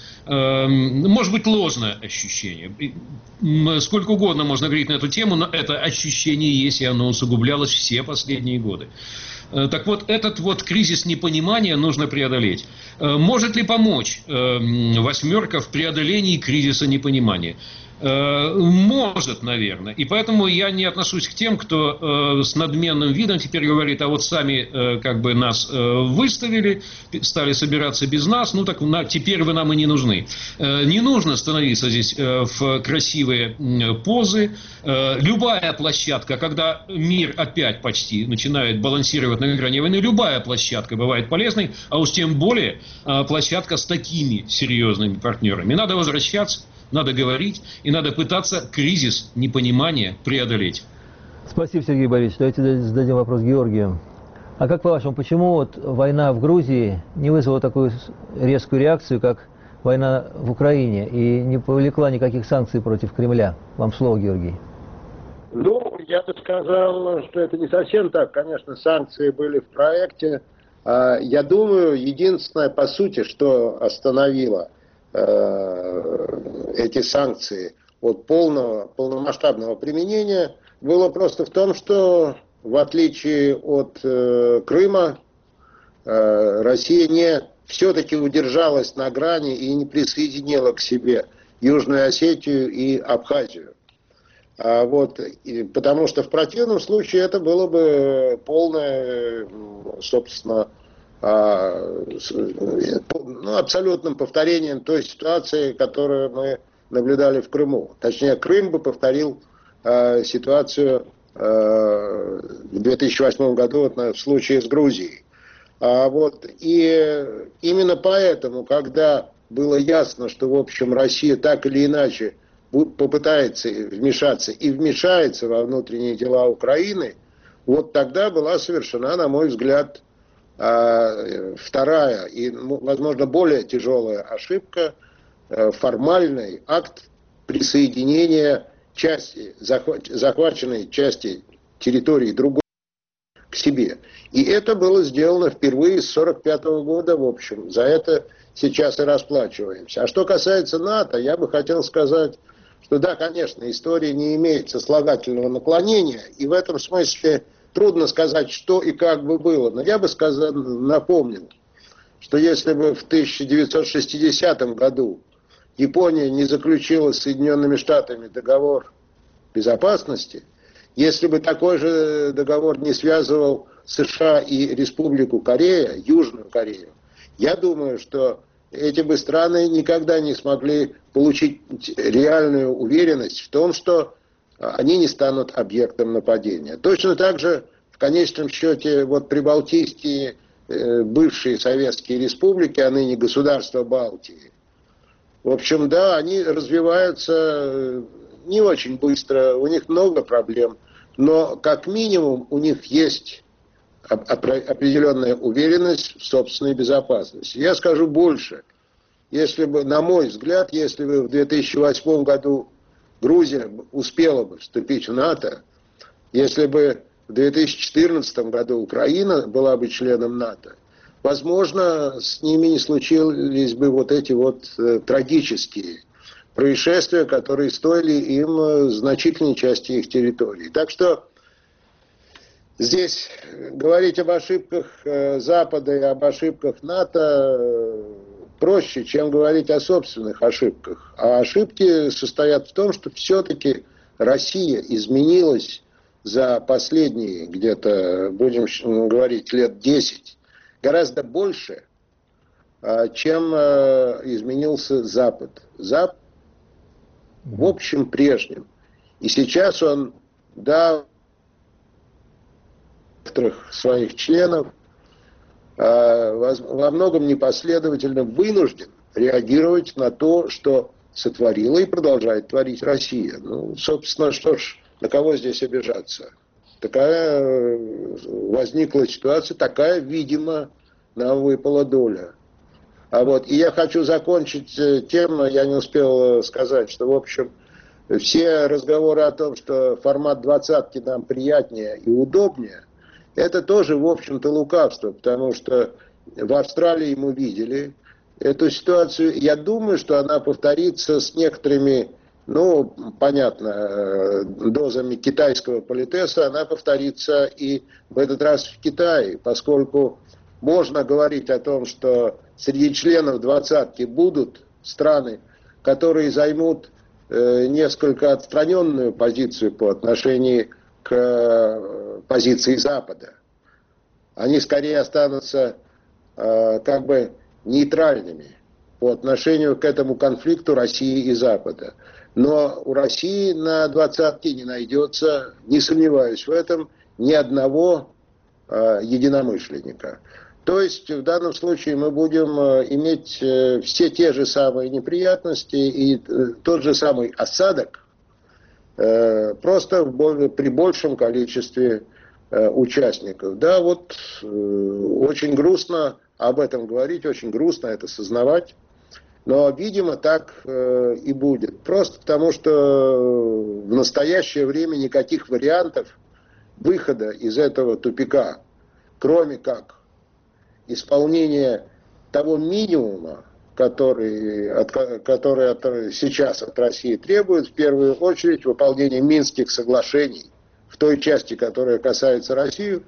может быть, ложное ощущение. Сколько угодно можно говорить на эту тему, но это ощущение есть, и оно усугублялось все последние годы. Так вот, этот вот кризис непонимания нужно преодолеть. Может ли помочь восьмерка в преодолении кризиса непонимания? Может, наверное. И поэтому я не отношусь к тем, кто э, с надменным видом теперь говорит, а вот сами э, как бы нас э, выставили, стали собираться без нас, ну так на, теперь вы нам и не нужны. Э, не нужно становиться здесь э, в красивые э, позы. Э, любая площадка, когда мир опять почти начинает балансировать на грани войны, любая площадка бывает полезной, а уж тем более э, площадка с такими серьезными партнерами. Надо возвращаться. Надо говорить и надо пытаться кризис непонимания преодолеть. Спасибо, Сергей Борисович. Давайте зададим вопрос Георгию. А как по-вашему, почему вот война в Грузии не вызвала такую резкую реакцию, как война в Украине, и не повлекла никаких санкций против Кремля? Вам слово, Георгий. Ну, я бы сказал, что это не совсем так. Конечно, санкции были в проекте. Я думаю, единственное, по сути, что остановило эти санкции от полного, полномасштабного применения, было просто в том, что в отличие от э, Крыма, э, Россия не все-таки удержалась на грани и не присоединила к себе Южную Осетию и Абхазию. А вот, и, потому что в противном случае это было бы полное, собственно, ну, абсолютным повторением той ситуации, которую мы наблюдали в Крыму. Точнее, Крым бы повторил э, ситуацию э, в две тысячи восьмом году вот, в случае с Грузией. А, вот, и именно поэтому, когда было ясно, что, в общем, Россия так или иначе попытается вмешаться и вмешается во внутренние дела Украины, вот тогда была совершена, на мой взгляд, вторая и, возможно, более тяжелая ошибка, формальный акт присоединения части, захваченной части территории другой к себе. И это было сделано впервые с сорок пятого года, в общем. За это сейчас и расплачиваемся. А что касается НАТО, я бы хотел сказать, что да, конечно, история не имеет сослагательного наклонения, и в этом смысле трудно сказать, что и как бы было. Но я бы сказал, напомнил, что если бы в тысяча девятьсот шестидесятом году Япония не заключила с Соединенными Штатами договор безопасности, если бы такой же договор не связывал США и Республику Корея, Южную Корею, я думаю, что эти бы страны никогда не смогли получить реальную уверенность в том, что они не станут объектом нападения. Точно так же, в конечном счете, вот прибалтийские э, бывшие советские республики, а ныне государства Балтии, в общем, да, они развиваются не очень быстро, у них много проблем, но как минимум у них есть определенная уверенность в собственной безопасности. Я скажу больше. Если бы, на мой взгляд, если бы в две тысячи восьмом году Грузия успела бы вступить в НАТО, если бы в две тысячи четырнадцатом году Украина была бы членом НАТО, возможно, с ними не случились бы вот эти вот э, трагические происшествия, которые стоили им э, значительной части их территории. Так что здесь говорить об ошибках э, Запада и об ошибках НАТО э, проще, чем говорить о собственных ошибках. А ошибки состоят в том, что все-таки Россия изменилась за последние где-то, будем говорить, лет десять, гораздо больше, чем изменился Запад. Запад в общем прежнем. И сейчас он, да, некоторых своих членов во многом непоследовательно вынужден реагировать на то, что сотворила и продолжает творить Россия. Ну, собственно, что ж, на кого здесь обижаться? Такая возникла ситуация, такая, видимо, нам выпала доля. А вот, и я хочу закончить тем, я не успел сказать, что, в общем, все разговоры о том, что формат двадцатки нам приятнее и удобнее, это тоже, в общем-то, лукавство, потому что в Австралии мы видели эту ситуацию. Я думаю, что она повторится с некоторыми, ну, понятно, дозами китайского политеса, она повторится и в этот раз в Китае, поскольку можно говорить о том, что среди членов двадцатки будут страны, которые займут э, несколько отстраненную позицию по отношению к э, позиции Запада. Они скорее останутся э, как бы нейтральными по отношению к этому конфликту России и Запада. Но у России на двадцатке не найдется, не сомневаюсь в этом, ни одного э, единомышленника. То есть в данном случае мы будем э, иметь э, все те же самые неприятности и э, тот же самый осадок, э, просто в, при большем количестве э, участников. Да, вот э, очень грустно об этом говорить, очень грустно это сознавать. Но, видимо, так э, и будет. Просто потому, что в настоящее время никаких вариантов выхода из этого тупика, кроме как исполнения того минимума, который, от, который от, сейчас от России требует, в первую очередь выполнение Минских соглашений в той части, которая касается России,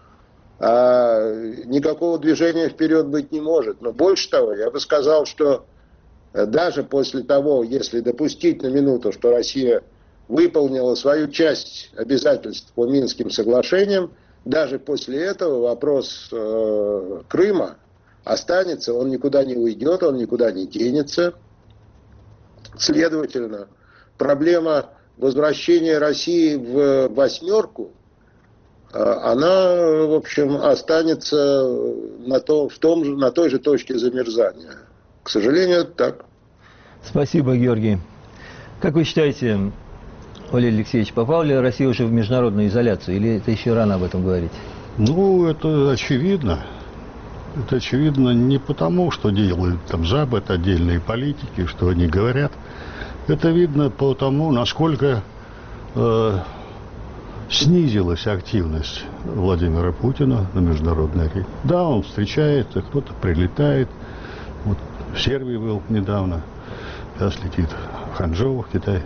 а никакого движения вперед быть не может. Но больше того, я бы сказал, что даже после того, если допустить на минуту, что Россия выполнила свою часть обязательств по Минским соглашениям, даже после этого вопрос э, Крыма останется, он никуда не уйдет, он никуда не денется. Следовательно, проблема возвращения России в восьмерку, э, она, в общем, останется на, то, в том же, на той же точке замерзания. К сожалению, это так. Спасибо, Георгий. Как вы считаете, Валерий Алексеевич, попала ли Россия уже в международную изоляцию, или это еще рано об этом говорить? Ну, это очевидно. Это очевидно не потому, что делают там Запад, отдельные политики, что они говорят. Это видно по тому, насколько э, снизилась активность Владимира Путина на международной арене. Да, он встречается, кто-то прилетает. Вот в Сербии был недавно, сейчас летит в Ханчжоу, в Китай.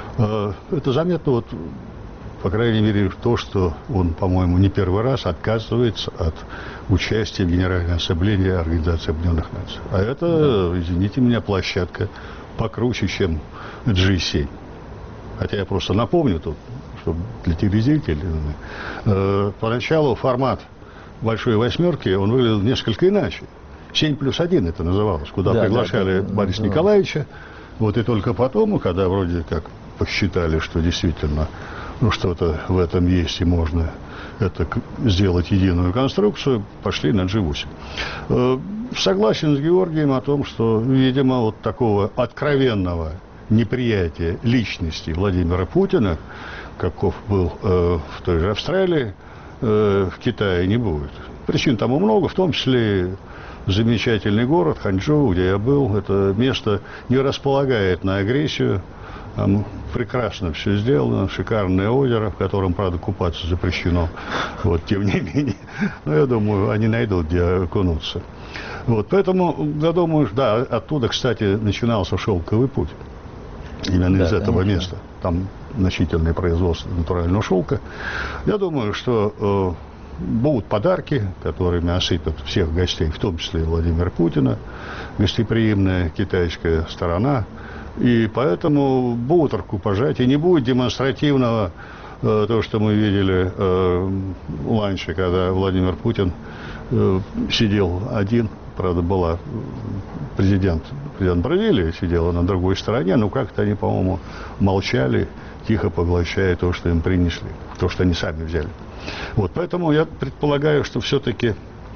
Это заметно, вот, по крайней мере, то, что он, по-моему, не первый раз отказывается от участия в Генеральной Ассамблее Организации Объединенных Наций. А это, извините меня, площадка покруче, чем джи семь. Хотя я просто напомню тут, чтобы для телезрителей. Э, поначалу формат Большой Восьмерки, он выглядел несколько иначе. семь плюс один это называлось, куда да, приглашали да, да, Бориса да. Николаевича. Вот и только потом, когда вроде как посчитали, что действительно ну, что-то в этом есть и можно это сделать единую конструкцию, пошли на джи восемь. Э, согласен с Георгием о том, что, видимо, вот такого откровенного неприятия личности Владимира Путина, каков был э, в той же Австралии, э, в Китае не будет. Причин тому много, в том числе замечательный город Ханчжоу, где я был. Это место не располагает на агрессию. Там прекрасно все сделано, шикарное озеро, в котором, правда, купаться запрещено. Вот, тем не менее, но я думаю, они найдут, где окунуться. Вот, поэтому, я думаю, да, оттуда, кстати, начинался шелковый путь. Именно да, из этого конечно. места. Там значительное производство натурального шелка. Я думаю, что э, будут подарки, которыми осыпят всех гостей, в том числе и Владимира Путина, гостеприимная китайская сторона. И поэтому будут рукопожатия, не будет демонстративного э, то, что мы видели э, раньше, когда Владимир Путин э, сидел один. Правда, была президент, президент Бразилии, сидела на другой стороне, но как-то они, по-моему, молчали, тихо поглощая то, что им принесли, то, что они сами взяли. Вот, поэтому я предполагаю, что все-таки,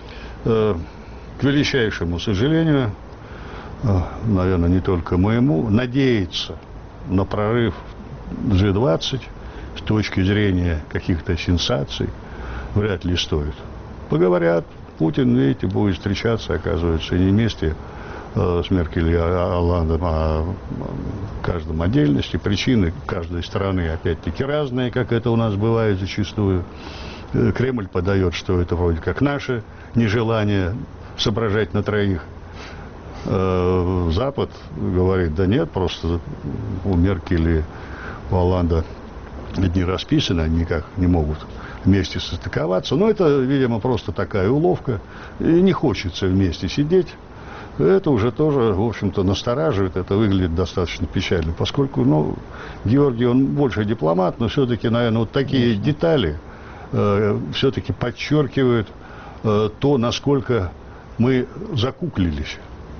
э, к величайшему сожалению, э, наверное, не только моему, надеяться на прорыв джи двадцать с точки зрения каких-то сенсаций вряд ли стоит. Поговорят. Путин, видите, будет встречаться, оказывается, не вместе э, с Меркель и Олландом, а в каждом отдельности. Причины каждой стороны, опять-таки, разные, как это у нас бывает зачастую. Кремль подает, что это вроде как наше нежелание соображать на троих. Э, Запад говорит, да нет, просто у Меркель и у Олланда дни расписаны, они никак не могут вместе состыковаться. Но это, видимо, просто такая уловка. И не хочется вместе сидеть. Это уже тоже, в общем-то, настораживает. Это выглядит достаточно печально. Поскольку, ну, Георгий, он больше дипломат, но все-таки, наверное, вот такие детали э, все-таки подчеркивают э, то, насколько мы закуклились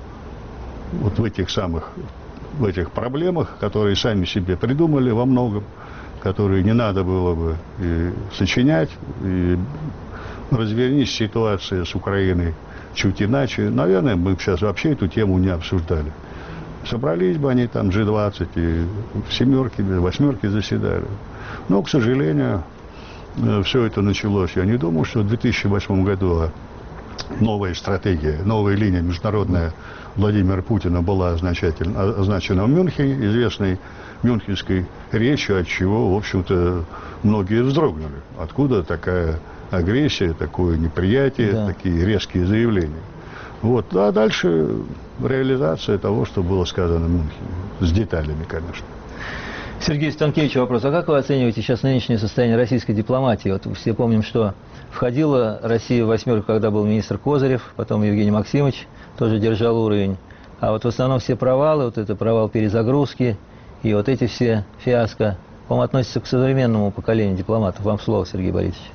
вот в этих самых, в этих проблемах, которые сами себе придумали во многом, которые не надо было бы и сочинять, и развернись ситуация с Украиной чуть иначе. Наверное, мы бы сейчас вообще эту тему не обсуждали. Собрались бы они там джи двадцать и в семерке, в восьмерке заседали. Но, к сожалению, все это началось. Я не думаю, что в две тысячи восьмом году новая стратегия, новая линия международная Владимира Путина была означена в Мюнхене, известной мюнхенской речью, от чего, в общем-то, многие вздрогнули. Откуда такая агрессия, такое неприятие, да. такие резкие заявления. Вот. А дальше реализация того, что было сказано в Мюнхене. С деталями, конечно. Сергей Станкевич, вопрос. А как вы оцениваете сейчас нынешнее состояние российской дипломатии? Вот все помним, что входила Россия в восьмерку, когда был министр Козырев, потом Евгений Максимович тоже держал уровень. А вот в основном все провалы, вот это провал перезагрузки и вот эти все фиаско, по-моему, относятся к современному поколению дипломатов. Вам слово, Сергей Борисович.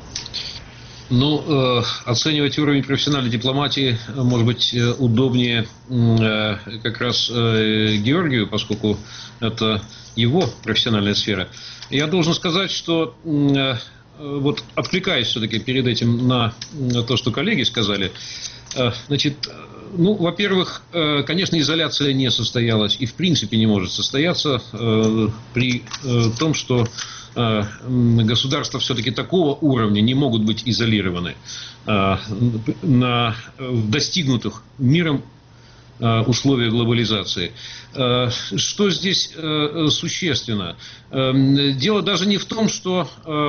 Ну, э, оценивать уровень профессиональной дипломатии, может быть, удобнее э, как раз э, Георгию, поскольку это его профессиональная сфера. Я должен сказать, что э, вот откликаясь все-таки перед этим на, на то, что коллеги сказали, э, значит, ну, во-первых, э, конечно, изоляция не состоялась и в принципе не может состояться э, при э, том, что э, государства все-таки такого уровня не могут быть изолированы э, на достигнутых миром условия глобализации. Что здесь существенно? Дело даже не в том, что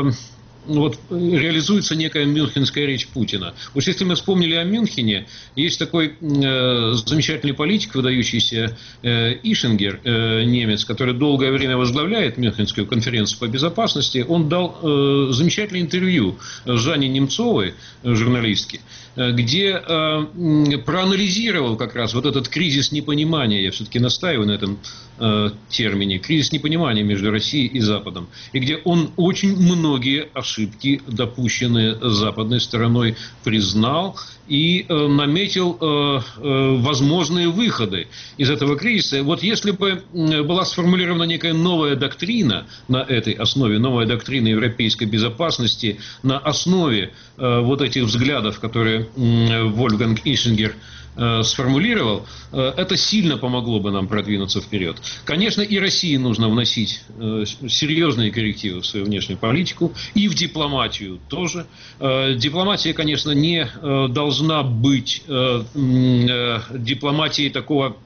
вот реализуется некая мюнхенская речь Путина. Вот если мы вспомнили о Мюнхене, есть такой э, замечательный политик, выдающийся э, Ишингер, э, немец, который долгое время возглавляет Мюнхенскую конференцию по безопасности. Он дал э, замечательное интервью Жанне Немцовой, журналистке, где э, проанализировал как раз вот этот кризис непонимания, я все-таки настаиваю на этом э, термине, кризис непонимания между Россией и Западом, и где он очень многие ошибки, допущенные западной стороной, признал и э, наметил э, э, возможные выходы из этого кризиса. Вот если бы была сформулирована некая новая доктрина на этой основе, новая доктрина европейской безопасности на основе э, вот этих взглядов, которые э, Вольфганг Ишингер э, сформулировал, э, это сильно помогло бы нам продвинуться вперед. Конечно, и России нужно вносить э, серьезные коррективы в свою внешнюю политику, и в дипломатию тоже. Э, дипломатия, конечно, не э, должна быть э, э, дипломатией такого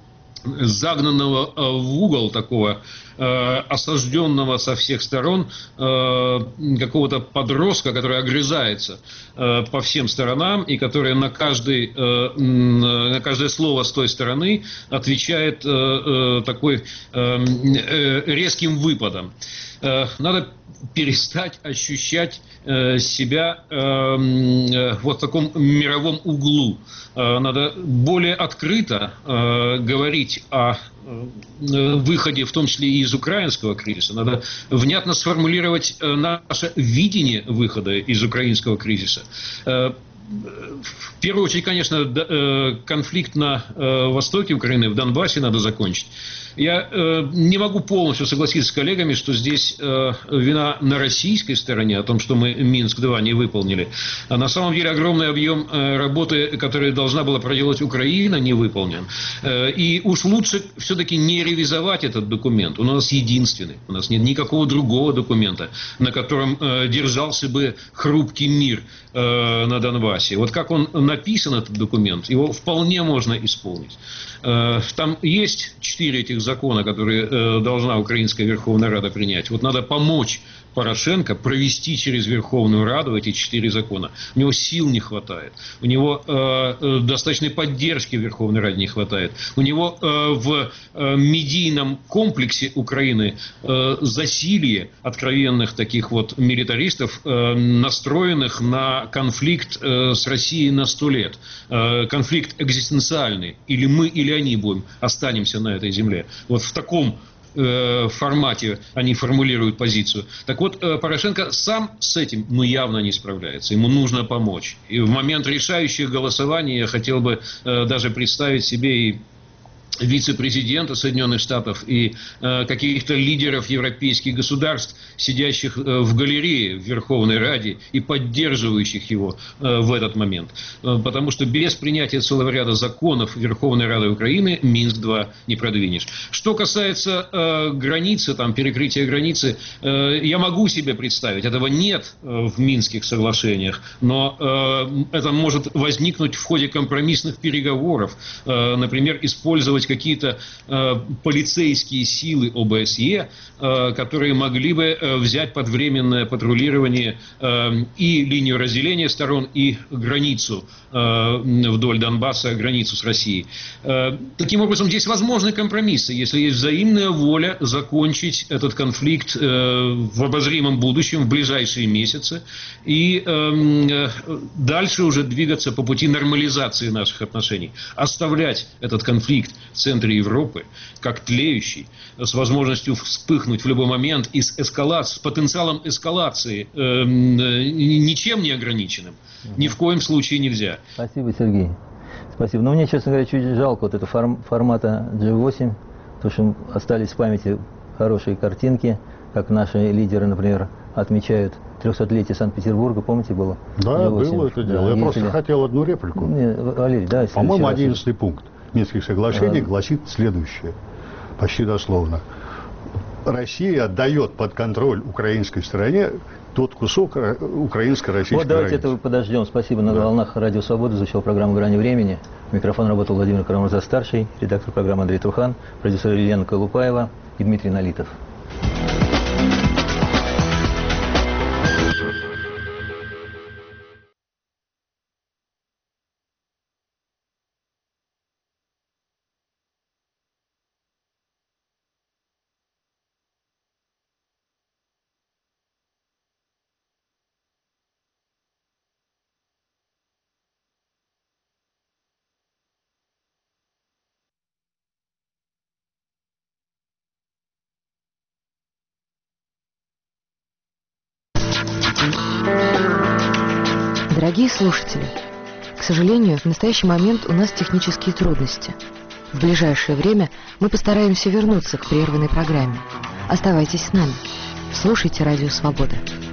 загнанного в угол, такого э, осажденного со всех сторон э, какого-то подростка, который огрызается э, по всем сторонам и который на, каждый, э, на каждое слово с той стороны отвечает э, э, такой э, э, резким выпадом. Э, надо перестать ощущать э, себя э, э, вот в таком мировом углу. Э, надо более открыто э, говорить о э, выходе, в том числе и из украинского кризиса. Надо внятно сформулировать э, наше видение выхода из украинского кризиса. Э, В первую очередь, конечно, конфликт на востоке Украины, в Донбассе надо закончить. Я не могу полностью согласиться с коллегами, что здесь вина на российской стороне, о том, что мы Минск-два не выполнили. А на самом деле огромный объем работы, который должна была проделать Украина, не выполнен. И уж лучше все-таки не ревизовать этот документ. Он у нас единственный. У нас нет никакого другого документа, на котором держался бы хрупкий мир на Донбассе. Вот как он написан, этот документ, его вполне можно исполнить. Там есть четыре этих закона, которые должна Украинская Верховная Рада принять. Вот надо помочь Порошенко провести через Верховную Раду эти четыре закона. У него сил не хватает. У него э, достаточной поддержки в Верховной Раде не хватает. У него э, в э, медийном комплексе Украины э, засилье откровенных таких вот милитаристов, э, настроенных на конфликт э, с Россией на сто лет. Э, конфликт экзистенциальный. Или мы, или они будем, останемся на этой земле. Вот в таком формате они формулируют позицию. Так вот, Порошенко сам с этим, ну, явно не справляется. Ему нужно помочь. И в момент решающих голосований я хотел бы даже представить себе и вице-президента Соединенных Штатов и э, каких-то лидеров европейских государств, сидящих э, в галерее в Верховной Раде и поддерживающих его э, в этот момент. Э, потому что без принятия целого ряда законов Верховной Рады Украины Минск-два не продвинешь. Что касается э, границы, там, перекрытия границы, э, я могу себе представить, этого нет э, в Минских соглашениях, но э, это может возникнуть в ходе компромиссных переговоров, э, например, использовать какие-то э, полицейские силы ОБСЕ, э, которые могли бы э, взять под временное патрулирование э, и линию разделения сторон, и границу э, вдоль Донбасса, границу с Россией. Э, таким образом, здесь возможны компромиссы, если есть взаимная воля закончить этот конфликт э, в обозримом будущем, в ближайшие месяцы, и э, дальше уже двигаться по пути нормализации наших отношений, оставлять этот конфликт в центре Европы, как тлеющий, с возможностью вспыхнуть в любой момент и с, эскалацией, с потенциалом эскалации, э, ничем не ограниченным. Ни в коем случае нельзя. Спасибо, Сергей. Спасибо. Но мне, честно говоря, чуть жалко вот этого форм, формата джи восемь, потому что остались в памяти хорошие картинки, как наши лидеры, например, отмечают трехсотлетие Санкт-Петербурга, помните, было? Да, джи восемь. Было это дело. Да, я просто хотел одну реплику. Не, Валерий, да, по-моему, одиннадцатый пункт Минских соглашений а... гласит следующее, почти дословно. Россия отдает под контроль украинской стороне тот кусок украинско-российской Вот давайте границы. этого подождем. Спасибо. На Да. волнах Радио Свобода звучала программа «Грани времени». Микрофон работал Владимир Карамурза-старший, редактор программы Андрей Трухан, продюсер Елена Колупаева и Дмитрий Налитов. Дорогие слушатели, к сожалению, в настоящий момент у нас технические трудности. В ближайшее время мы постараемся вернуться к прерванной программе. Оставайтесь с нами. Слушайте Радио Свобода.